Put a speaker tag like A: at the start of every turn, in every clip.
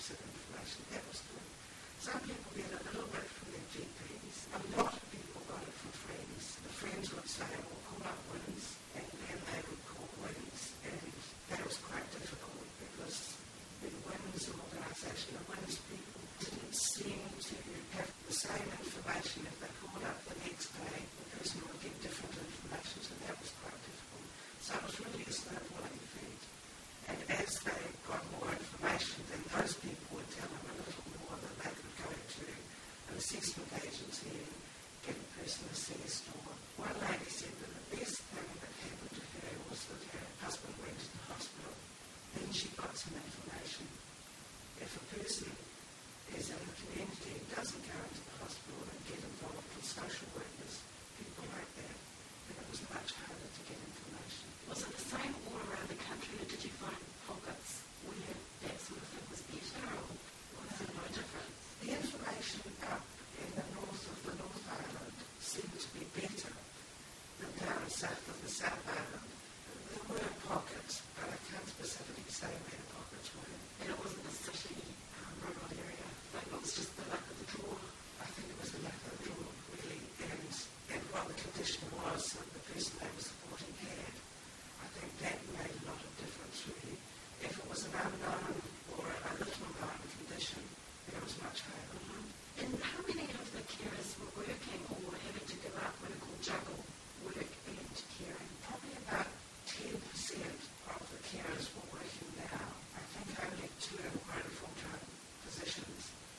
A: types of information. That was good. Some people get a little bit from their GPs. A lot of people got it from friends. The friends would say, well, call up Wins, and then they would call Wins, and that was quite difficult because the Wins organisation, the Wins people didn't seem to have the same information. If they called up the next day, the person would get different information, so that was quite difficult. So it was really a snowballing effect. And as they got more information, then those people would tell them a little more that they could go to an assessment agency and get a person assessed. Or one lady said that the best thing that happened to her was that her husband went to the hospital. Then she got some information. If a person is in the community and doesn't go into the hospital and get involved with social workers, people like that, then it was much harder to get information.
B: Was it the same all around the country, or did you find pockets where that sort of thing was better, or was it no different?
A: The information up in the north of the North Island seemed to be better than down south of the South Island. There were pockets, but I can't specifically say where the pockets were.
B: And it wasn't a city, rural area, like it was just the luck of the draw.
A: I think it was the luck of the draw, really, and what the condition was that the person they were supporting had. I think that made a lot of difference, really. If it was an unknown or a little known condition, it was much harder.
B: And how many of the carers were working or were having to give up what are called juggle work and caring?
A: Probably about 10% of the carers were working now. I think only 2 were in full-time positions.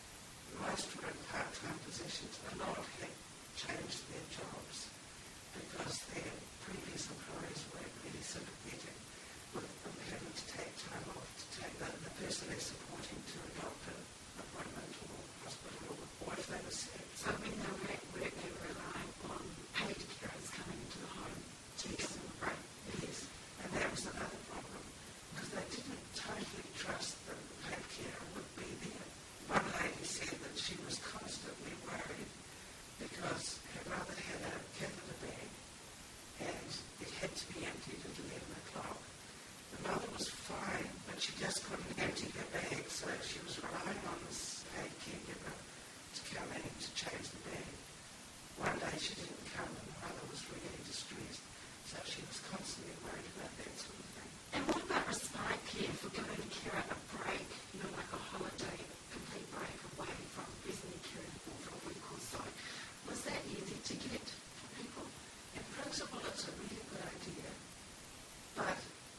A: Most were in part-time positions. A lot had changed their jobs because their previous employers weren't really sympathetic with them having to take time off to take the person they're supporting to a doctor appointment or hospital, or if they were sick.
B: So when they were at work, they were relying on paid carers coming into the home to give them a break.
A: Yes, and that was another problem because they didn't totally trust that the paid carer would be there. One lady said that she was constantly worried because her brother had a catheter bag and it had to be emptied at 11 o'clock. The mother was fine, but she just couldn't empty her bag, so she was relying on this paid caregiver to come in to change the bag. One day she didn't come and the mother was really distressed, so she was constantly worried about that sort of thing.
B: And what about respite care for giving a carer a break, like a holiday, complete break away from busy caring for a week or so? Was that easy to get for people?
A: In principle, it's a really good idea, but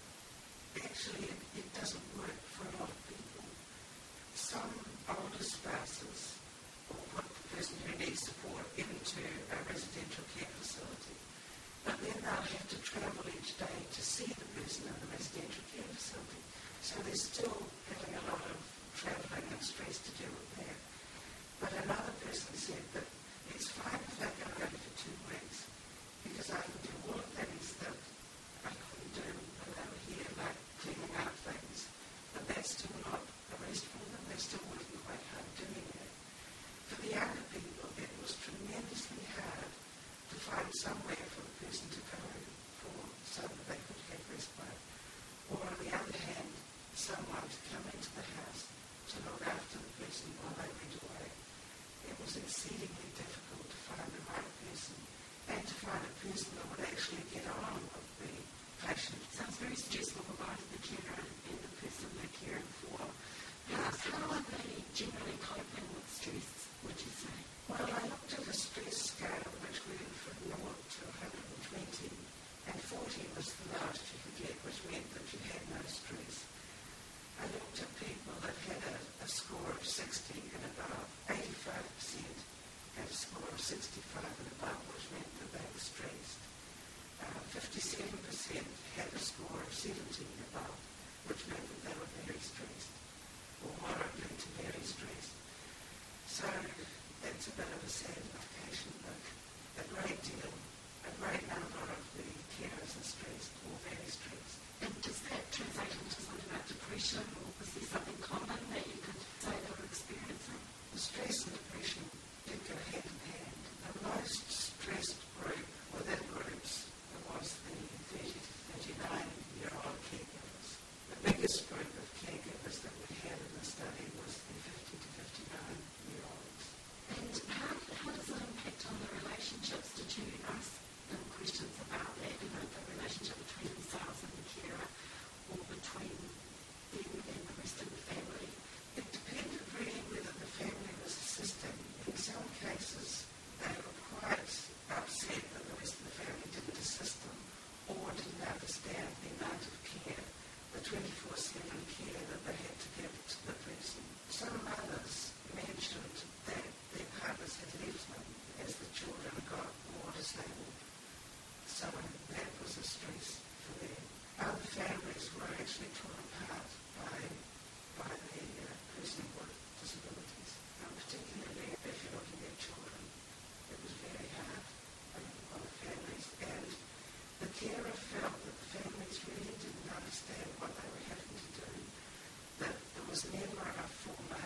A: actually it doesn't work for a lot of people. Some older spouses will put the person who needs support into a residential care facility, but then they'll have to travel each day to see the person in the residential care facility. So they're still having a lot of travelling and stress to deal with that. But another person said that it's fine if they go only for 2 weeks, because I can do all the things that I couldn't do when they were here, like cleaning up things, but that's still not a rest for them. They're still working quite hard doing it. For the younger people, it was tremendously hard to find somewhere for the person to go for so that they could have respite. Or on the other hand, someone to come into the house to look after the person while they went away. It was exceedingly difficult to find the right person and to find a person that would actually get on with the patient.
B: Sounds very stressful for both the carer and the person they're caring for. How are they generally coping with stress, would you say?
A: Well, I looked at a stress scale which went from 0 to 120, and 40 was the lowest you could get, which meant that you had no stress. I looked at people that had a score of 60 and above. 85% had a score of 65 and above, which meant that they were stressed. 57% had a score of 70 and above, which meant that they were very stressed, or moderately to very stressed. So that's a bit of a sad indication that a great number of the carers are stressed or very stressed.
B: And does that translate into something like depression, or was there something common that you could say they were experiencing?
A: The stress and depression did go hand in hand. The most stressed group within groups was the 30 to 39-year-old caregivers. The biggest group of caregivers that we had in the study was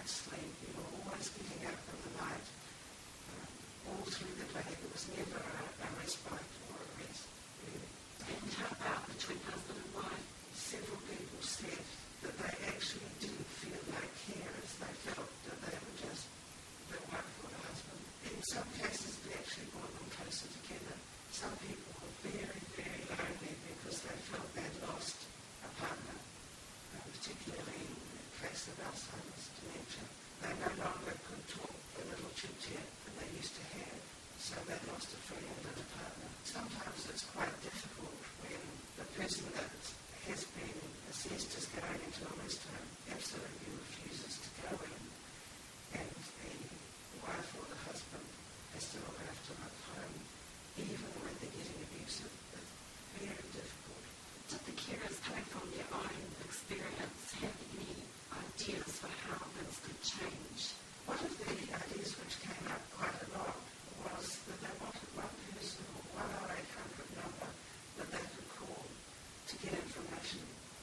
A: night's sleep. You were always getting up in the night. All through the day, there was never a respite or a rest, really.
B: And how about between husband and wife?
A: Several people said that they actually didn't feel like carers. They felt that they were just the wife or the husband. In some cases, they actually brought them closer together. Some people were very, very lonely because they felt they'd lost a partner, particularly in the case of Alzheimer's dementia. They no longer could talk the little chit-chat that they used to have, so they lost a friend and a partner. Sometimes it's quite difficult when the person that has been assessed as going into a rest home absolutely refuses to go in, and the wife or the husband has to look after them at home, even when they're getting abusive. It's very difficult.
B: Did the carers, coming from their own experience, have any ideas for how this could change?
A: One of the ideas which came up quite a lot was that they wanted one person or 1-800 number that they could call to get information,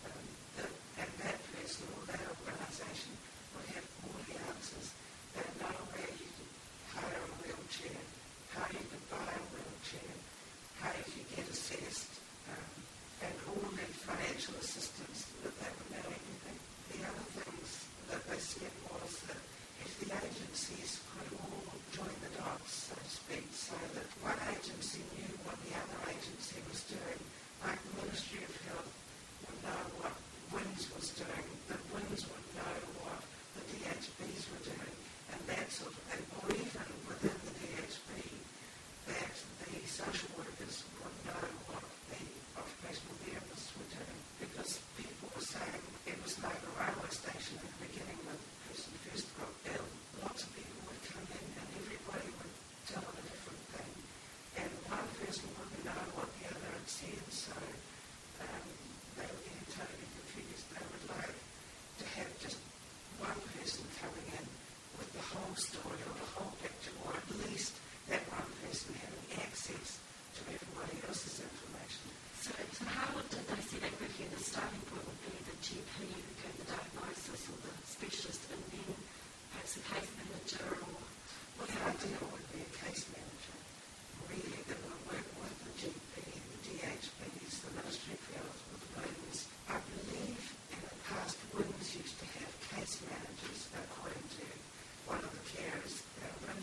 A: and that person or that organisation would have all the answers. They'd know where you could hire a wheelchair, how you could buy a wheelchair, how you could get assessed, and all the financial assistance that they would know everything. The other things that they said was that if the agencies could all join the dots, so to speak, so that one agency knew what the other agency was doing, like the Ministry of Health would know what WINS was doing, that WINS would know what the DHBs were doing, and that sort of thing, or even within the DHB, that the social workers would know what the occupational therapists were doing, because people were saying it was like a railway station at the beginning when the person first got ill. Lots of people would come in and everybody would tell them a different thing, and one person wouldn't know what the other had said, so they were getting totally confused. They would like to have just one person coming in with the whole story or the whole picture, or at least that one person having access to everybody else's information.
B: So how did they see that working? The starting point would be the GP who gave the diagnosis, or the specialist, and then perhaps a case manager, or
A: Well, the idea would be a case manager, really, that would work with the GP, the DHBs, the Ministry of Health, with WINS. I believe in the past WINS used to have case managers, according to one of the carers,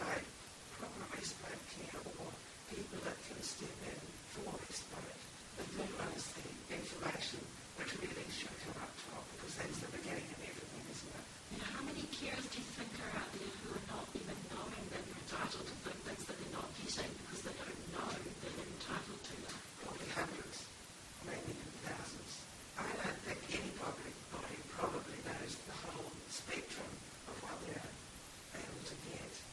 A: like proper respite care or people that can step in for respite and realise the information which really should come up top because that's the beginning of everything, isn't it?
B: How many carers do you think are out